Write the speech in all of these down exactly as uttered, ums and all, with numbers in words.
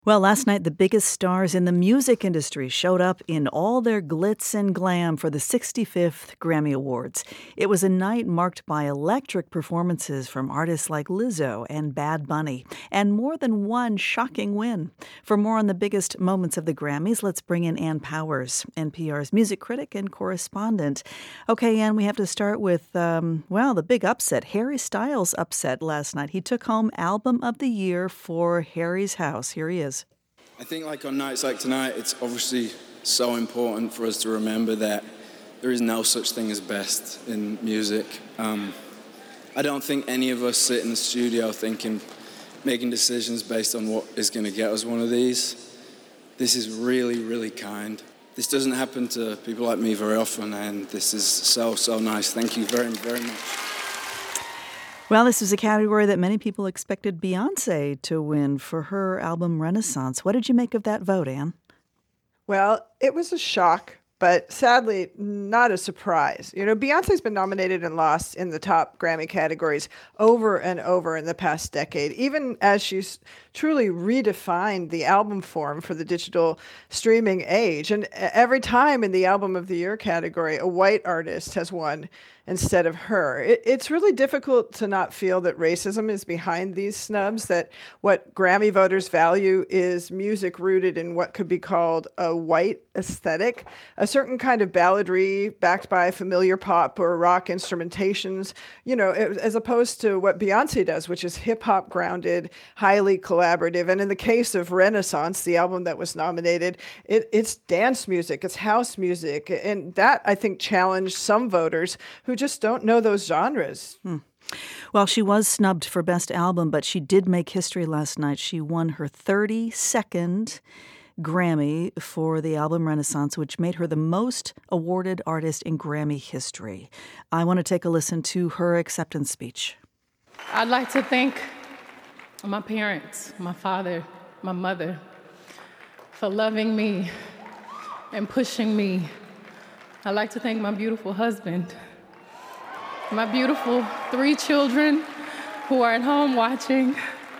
Well, last night, the biggest stars in the music industry showed up in all their glitz and glam for the sixty-fifth Grammy Awards. It was a night marked by electric performances from artists like Lizzo and Bad Bunny, and more than one shocking win. For more on the biggest moments of the Grammys, let's bring in Ann Powers, N P R's music critic and correspondent. Okay, Ann, we have to start with, um, well, the big upset. Harry Styles upset last night. He took home Album of the Year for Harry's House. Here he is. I think like on nights like tonight, it's obviously so important for us to remember that there is no such thing as best in music. Um, I don't think any of us sit in the studio thinking, making decisions based on what is going to get us one of these. This is really, really kind. This doesn't happen to people like me very often, and this is so, so nice. Thank you very, very much. Well, this is a category that many people expected Beyoncé to win for her album Renaissance. What did you make of that vote, Ann? Well, it was a shock, but sadly not a surprise. You know, Beyoncé's been nominated and lost in the top Grammy categories over and over in the past decade, even as she's truly redefined the album form for the digital streaming age. And every time in the Album of the Year category, a white artist has won instead of her. It, it's really difficult to not feel that racism is behind these snubs, that what Grammy voters value is music rooted in what could be called a white aesthetic, a certain kind of balladry backed by familiar pop or rock instrumentations, you know, as opposed to what Beyoncé does, which is hip-hop grounded, highly collaborative. And in the case of Renaissance, the album that was nominated, it, it's dance music, it's house music. And that, I think, challenged some voters who just don't know those genres. Hmm. Well, she was snubbed for Best Album, but she did make history last night. She won her thirty-second Grammy for the album Renaissance, which made her the most awarded artist in Grammy history. I want to take a listen to her acceptance speech. I'd like to thank my parents, my father, my mother, for loving me and pushing me. I'd like to thank my beautiful husband, my beautiful three children who are at home watching.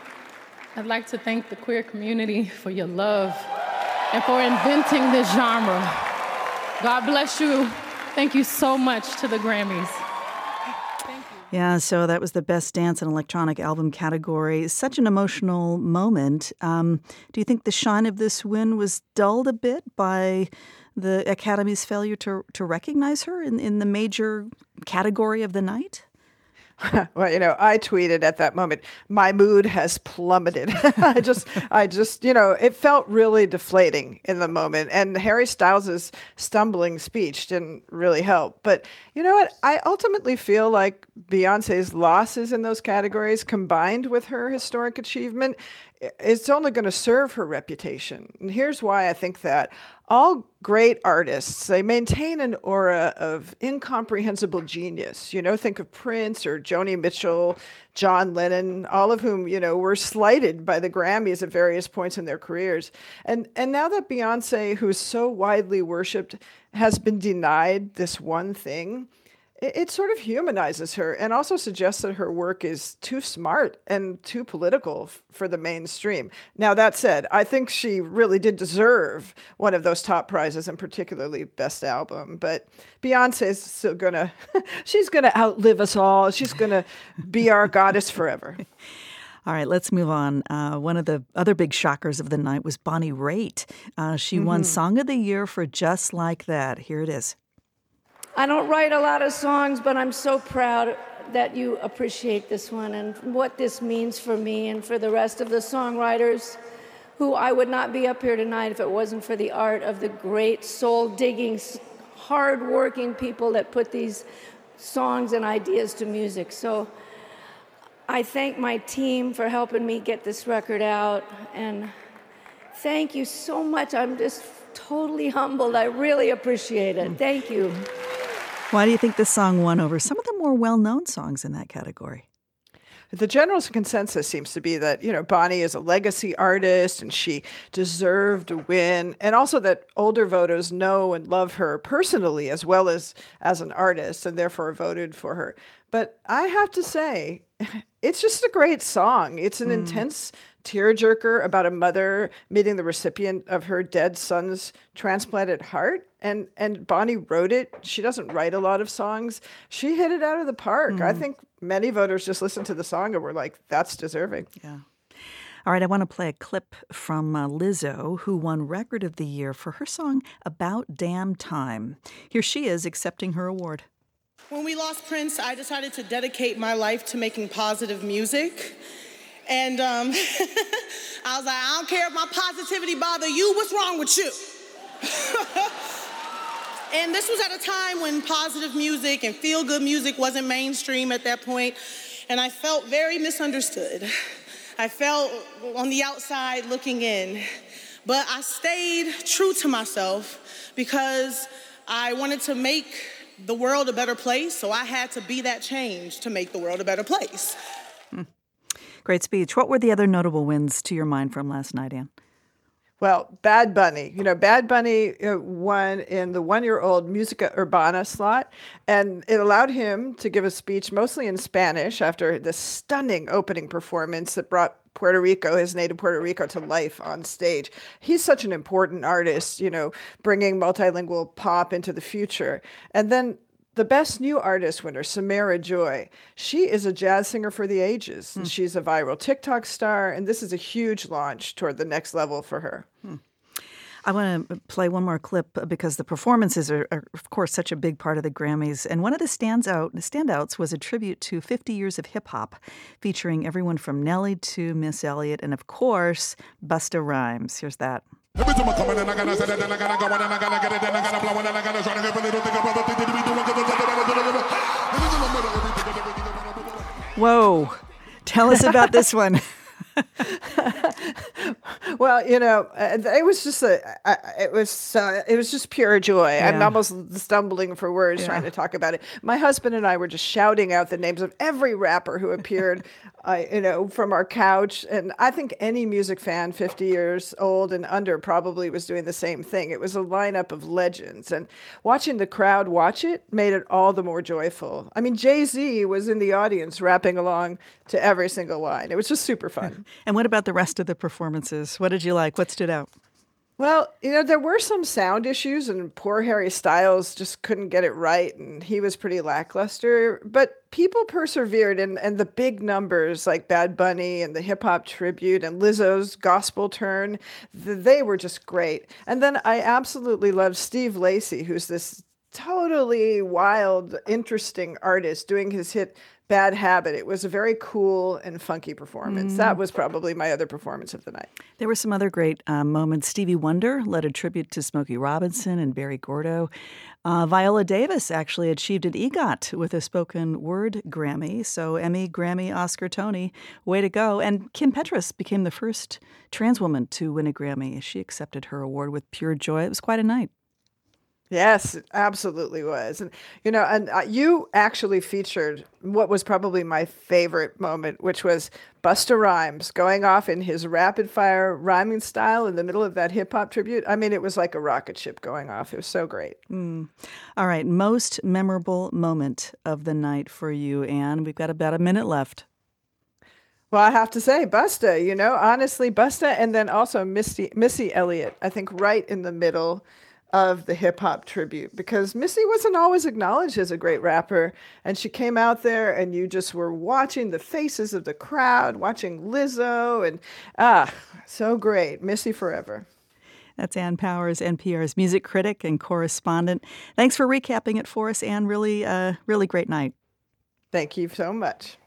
I'd like to thank the queer community for your love and for inventing this genre. God bless you. Thank you so much to the Grammys. Thank you. Yeah, so that was the Best Dance and Electronic Album category. Such an emotional moment. Um, do you think the shine of this win was dulled a bit by the Academy's failure to to recognize her in, in the major category of the night? Well, you know, I tweeted at that moment, my mood has plummeted. I just, I just, you know, it felt really deflating in the moment. And Harry Styles' stumbling speech didn't really help. But you know what? I ultimately feel like Beyonce's losses in those categories, combined with her historic achievement, it's only going to serve her reputation. And here's why I think that. All great artists, they maintain an aura of incomprehensible genius. You know, think of Prince or Joni Mitchell, John Lennon, all of whom, you know, were slighted by the Grammys at various points in their careers. And and now that Beyonce, who is so widely worshipped, has been denied this one thing, it, it sort of humanizes her and also suggests that her work is too smart and too political f- for the mainstream. Now, that said, I think she really did deserve one of those top prizes, and particularly Best Album. But Beyonce is still gonna, she's gonna outlive us all. She's gonna be our goddess forever. All right, let's move on. Uh, one of the other big shockers of the night was Bonnie Raitt. Uh, she mm-hmm. won Song of the Year for Just Like That. Here it is. I don't write a lot of songs, but I'm so proud that you appreciate this one and what this means for me and for the rest of the songwriters who I would not be up here tonight if it wasn't for the art of the great soul-digging, hard-working people that put these songs and ideas to music. So I thank my team for helping me get this record out, and thank you so much. I'm just totally humbled. I really appreciate it. Thank you. Why do you think this song won over some of the more well-known songs in that category? The general consensus seems to be that, you know, Bonnie is a legacy artist and she deserved a win, and also that older voters know and love her personally as well as as an artist and therefore voted for her. But I have to say, it's just a great song. It's an mm. intense tearjerker about a mother meeting the recipient of her dead son's transplanted heart. And and Bonnie wrote it. She doesn't write a lot of songs. She hit it out of the park. Mm. I think many voters just listened to the song and were like, that's deserving. Yeah. All right, I want to play a clip from uh, Lizzo, who won Record of the Year for her song About Damn Time. Here she is accepting her award. When we lost Prince, I decided to dedicate my life to making positive music. And um, I was like, I don't care if my positivity bother you. What's wrong with you? And this was at a time when positive music and feel-good music wasn't mainstream at that point. And I felt very misunderstood. I felt on the outside looking in. But I stayed true to myself because I wanted to make the world a better place, so I had to be that change to make the world a better place. Hmm. Great speech. What were the other notable wins to your mind from last night, Ann? Well, Bad Bunny. You know, Bad Bunny won in the one-year-old Musica Urbana slot, and it allowed him to give a speech mostly in Spanish after the stunning opening performance that brought Puerto Rico, his native Puerto Rico, to life on stage. He's such an important artist, you know, bringing multilingual pop into the future. And then the Best New Artist winner, Samara Joy, she is a jazz singer for the ages. Hmm. She's a viral TikTok star, and this is a huge launch toward the next level for her. Hmm. I want to play one more clip because the performances are, are, of course, such a big part of the Grammys. And one of the stands out, the standouts was a tribute to fifty years of hip-hop, featuring everyone from Nelly to Miss Elliott and, of course, Busta Rhymes. Here's that. Whoa. Tell us about this one. Well, you know, it was just a, it was, uh, it was just pure joy. Yeah. I'm almost stumbling for words yeah. trying to talk about it. My husband and I were just shouting out the names of every rapper who appeared, uh, you know, from our couch. And I think any music fan fifty years old and under probably was doing the same thing. It was a lineup of legends, and watching the crowd watch it made it all the more joyful. I mean, Jay-Z was in the audience rapping along to every single line. It was just super fun. And what about the rest of the performances? What did you like? What stood out? Well, you know, there were some sound issues, and poor Harry Styles just couldn't get it right, and he was pretty lackluster. But people persevered, and, and the big numbers like Bad Bunny and the hip-hop tribute and Lizzo's gospel turn, they were just great. And then I absolutely love Steve Lacy, who's this totally wild, interesting artist doing his hit Bad Habit. It was a very cool and funky performance. Mm. That was probably my other performance of the night. There were some other great uh, moments. Stevie Wonder led a tribute to Smokey Robinson and Barry Gordo. Uh, Viola Davis actually achieved an EGOT with a spoken word Grammy. So Emmy, Grammy, Oscar, Tony, way to go. And Kim Petras became the first trans woman to win a Grammy. She accepted her award with pure joy. It was quite a night. Yes, it absolutely was. And, you know, and uh, you actually featured what was probably my favorite moment, which was Busta Rhymes going off in his rapid fire rhyming style in the middle of that hip hop tribute. I mean, it was like a rocket ship going off. It was so great. Mm. All right. Most memorable moment of the night for you, Ann. We've got about a minute left. Well, I have to say, Busta, you know, honestly, Busta, and then also Missy, Missy Elliott, I think right in the middle of the hip-hop tribute, because Missy wasn't always acknowledged as a great rapper, and she came out there and you just were watching the faces of the crowd, watching Lizzo, and ah, so great. Missy forever. That's Ann Powers, N P R's music critic and correspondent. Thanks for recapping it for us, Ann. Really, uh, really great night. Thank you so much.